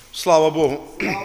Слава Богу!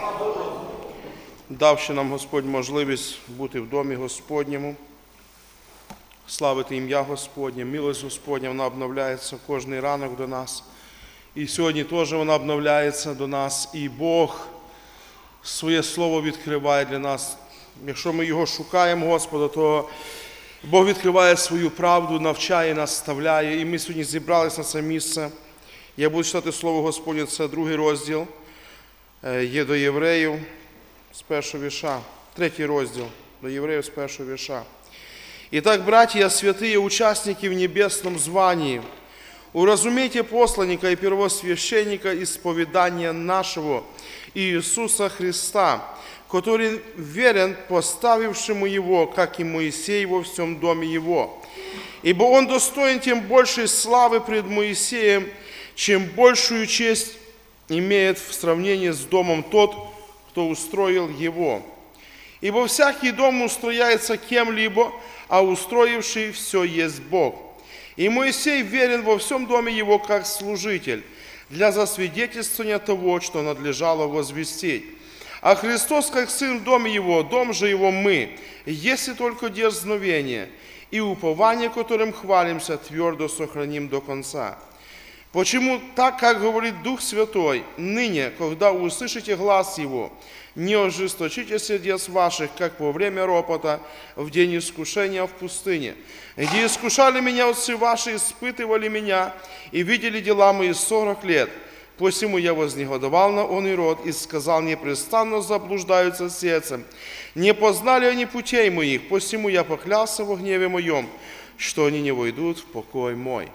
Давши нам Господь можливість бути в домі Господньому, славити ім'я Господнє, милость Господня, вона обновляється кожний ранок до нас. І сьогодні теж вона обновляється до нас. І Бог своє Слово відкриває для нас. Якщо ми його шукаємо, Господа, то Бог відкриває свою правду, навчає, наставляє. І ми сьогодні зібралися на це місце. Я буду читати Слово Господнє, це 2 розділ. Є до Євреїв з 1 вірша, 3 розділ, до Євреїв з 1 вірша. «Итак, братья святые, участники в небесном звании, уразумейте посланника и первосвященника исповедания нашего Иисуса Христа, который верен поставившему его, как и Моисей во всем доме его. Ибо он достоин тем большей славы пред Моисеем, чем большую честь имеет в сравнении с домом тот, кто устроил его. Ибо всякий дом устрояется кем-либо, а устроивший все есть Бог. И Моисей верен во всем доме его как служитель, для засвидетельствования того, что надлежало возвестить. А Христос как Сын в доме его, дом же его мы, если только дерзновение и упование, которым хвалимся, твердо сохраним до конца. Почему так, как говорит Дух Святой, ныне, когда услышите глас Его, не ожесточите сердец ваших, как во время ропота, в день искушения в пустыне, где искушали меня отцы ваши, испытывали меня и видели дела мои 40 лет. Посему я вознегодовал на он и род и сказал, непрестанно заблуждаются сердцем, не познали они путей моих, посему я поклялся во гневе моем, что они не войдут в покой мой».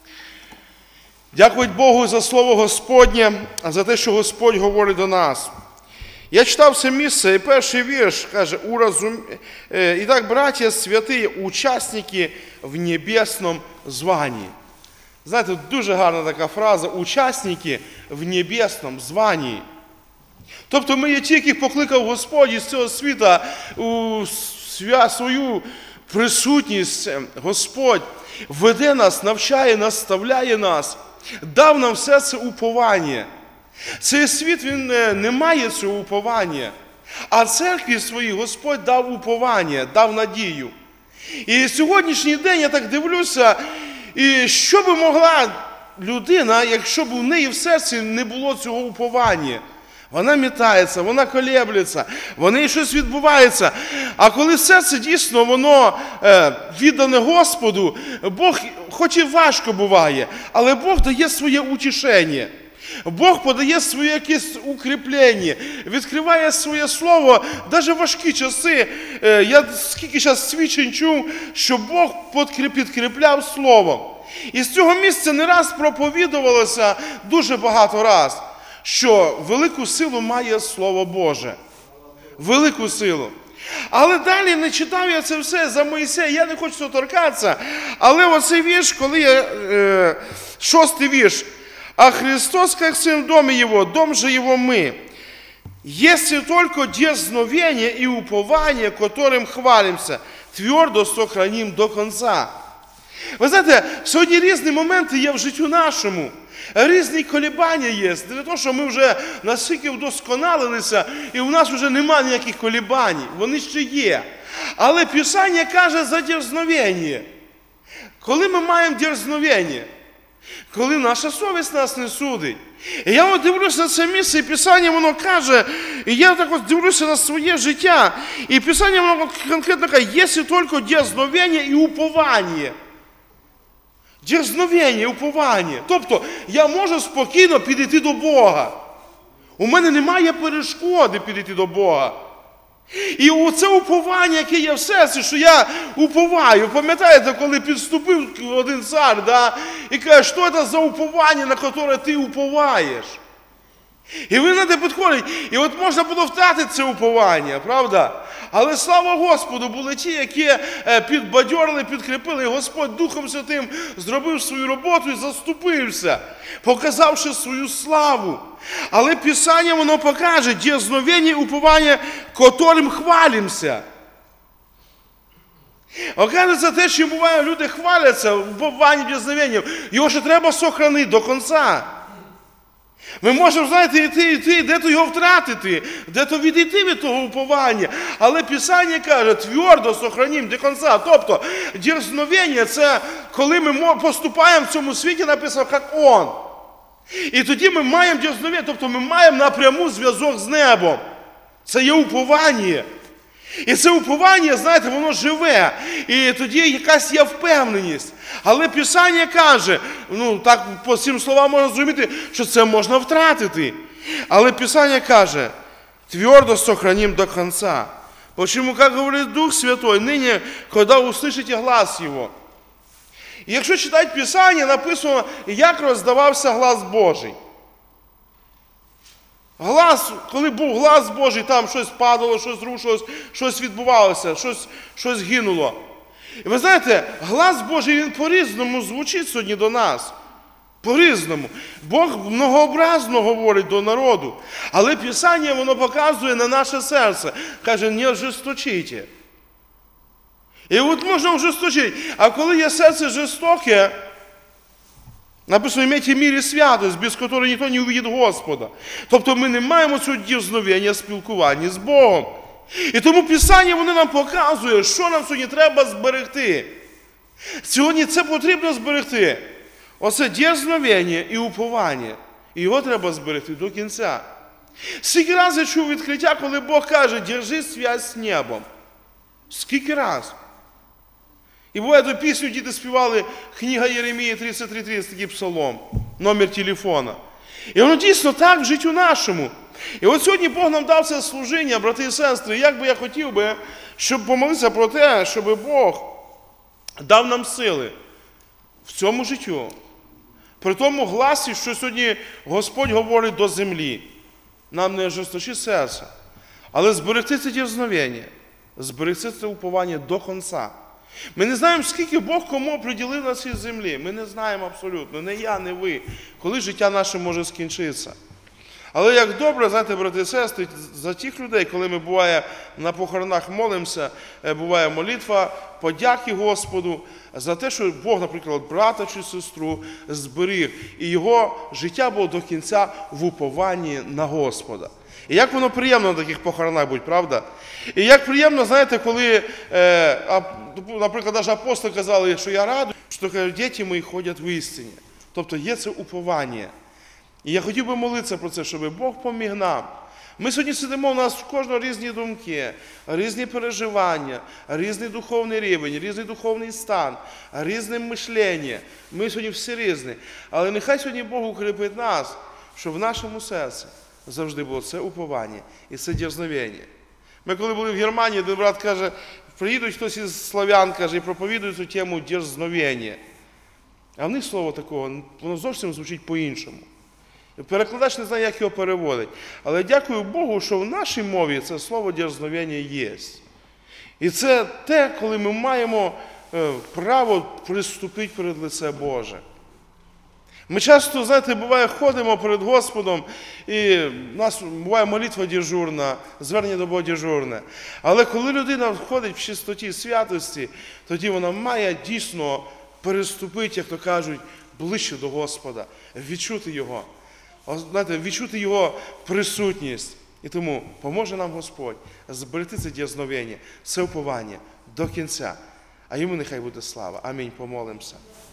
Дякую Богу за Слово Господнє, за те, що Господь говорить до нас. Я читав це місце, і перший вірш каже, «Итак, братья святые, учасники в небесному званні». Знаєте, дуже гарна така фраза, учасники в небесному званні. Тобто ми є ті, яких покликав Господь із цього світа у свою присутність. Господь веде нас, навчає, наставляє нас. Дав нам все це уповання. Цей світ, він не має цього уповання. А церкві своїй Господь дав уповання, дав надію. І сьогоднішній день я так дивлюся, і що би могла людина, якщо б у неї в серці не було цього уповання? Вона мітається, вона колеблеться, в неї щось відбувається. А коли серце дійсно воно віддане Господу, Бог, хоч і важко буває, але Бог дає своє утішення. Бог подає своє якесь укріплення, відкриває своє слово, навіть в важкі часи. Я скільки зараз свідчень чув, що Бог підкріпляв словом. І з цього місця не раз проповідувалося дуже багато раз, що велику силу має Слово Боже. Велику силу. Але далі не читав я це все за Моїсея, я не хочу цього торкатися. Але оцей вірш, коли я, 6 вірш. «А Христос, как Сын в доме Его, дом же Его мы, если только дерзновение и упование, которым хвалимся, твердо сохраним до конца». Ви знаєте, сьогодні різні моменти є в житті нашому. Різні колебання є. Не те, що ми вже настільки вдосконалилися, і в нас вже немає ніяких колебань. Вони ще є. Але Писання каже за дерзновення. Коли ми маємо дерзновення? Коли наша совість нас не судить. І я от дивлюся на це місце, і Писання воно каже, і я так от дивлюся на своє життя, і Писання воно конкретно каже, «Якщо тільки дерзновення і уповання». Дерзновення, уповання. Тобто, я можу спокійно підійти до Бога. У мене немає перешкоди підійти до Бога. І оце уповання, яке є в серці, що я уповаю. Пам'ятаєте, коли підступив один цар, да, і каже, що це за уповання, на яке ти уповаєш? І він на те підходить. І от можна було втратити це уповання, правда? Але слава Господу, були ті, які підбадьорили, підкріпили, і Господь Духом Святим зробив свою роботу і заступився, показавши свою славу. Але Писання воно покаже дерзновення і уповання, котрим хвалимося. Оказується, те, що буває, люди хваляться в упованні, дерзновенням, його ще треба сохранити до кінця. Ми можемо, знаєте, йти, де-то його втратити, де-то відійти від того уповання. Але Писання каже, твердо сохранім до кінця. Тобто, дерзновення – це коли ми поступаємо в цьому світі, написано, як Он. І тоді ми маємо дерзновення, тобто ми маємо напряму зв'язок з небом. Це є уповання. І це уповання, знаєте, воно живе. І тоді якась є впевненість. Але Писання каже, так по цим словам можна зрозуміти, що це можна втратити. Але Писання каже, твердо сохраним до конца. Почему, как говорит Дух Святой, ныне, когда услышите глас Его. І якщо читати Писання, написано, як роздавався глас Божий. Глас, коли був глас Божий, там щось падало, щось рушилось, щось відбувалося, щось гинуло. І ви знаєте, глас Божий, він по-різному звучить сьогодні до нас. По-різному. Бог многообразно говорить до народу. Але Писання, воно показує на наше серце. Каже, не ожесточите. І от можна ожесточити. А коли є серце жорстоке, написано, «Имейте в мирі святость, без которой ніхто не увидить Господа». Тобто ми не маємо цього дерзновення спілкування з Богом. І тому Писання, воно нам показує, що нам сьогодні треба зберегти. Сьогодні це потрібно зберегти. Оце дерзновення і уповання. І його треба зберегти до кінця. Скільки разів я чув відкриття, коли Бог каже, держи зв'язь з небом. Скільки разів. І буває, ту пісню діти співали, книга Єремії 33:30, такий псалом, номер телефона. І воно дійсно так в життю нашому. І от сьогодні Бог нам дав це служіння, брати і сестри, як би я хотів би, щоб помолитися про те, щоб Бог дав нам сили в цьому життю. При тому гласі, що сьогодні Господь говорить до землі. Нам не ожесточи серце, але зберегти це дерзновення, зберегти це уповання до кінця. Ми не знаємо, скільки Бог кому приділив на цій землі. Ми не знаємо абсолютно, не я, не ви, коли життя наше може скінчитися. Але як добре, знаєте, брати і сестри, за тих людей, коли ми, буває, на похоронах молимося, буває молитва, подяки Господу, за те, що Бог, наприклад, брата чи сестру зберіг, і його життя було до кінця в упованні на Господа. І як воно приємно на таких похоронах будь, правда? І як приємно, знаєте, коли, наприклад, навіть апостоли казали, що я радий, що діти мої ходять в істині. Тобто є це уповання. І я хотів би молитися про це, щоб Бог поміг нам. Ми сьогодні сидимо, у нас в кожного різні думки, різні переживання, різний духовний рівень, різний духовний стан, різне мишлення. Ми сьогодні всі різні. Але нехай сьогодні Бог укріпить нас, щоб в нашому серці завжди було це уповання і це дерзновення. Ми коли були в Германії, один брат каже, приїдуть хтось із славян, каже, і проповідують цю тему дерзновення. А в них слово такого, воно зовсім звучить по-іншому. Перекладач не знає, як його переводить. Але дякую Богу, що в нашій мові це слово дерзновення є. І це те, коли ми маємо право приступити перед лице Боже. Ми часто, знаєте, буває, ходимо перед Господом, і в нас буває молитва дежурна, звернення до Бога дежурне. Але коли людина входить в чистоті святості, тоді вона має дійсно переступити, як то кажуть, ближче до Господа, відчути Його. Знаєте, відчути Його присутність. І тому поможе нам Господь зберегти це дерзновення, це уповання до кінця. А Йому нехай буде слава. Амінь. Помолимося.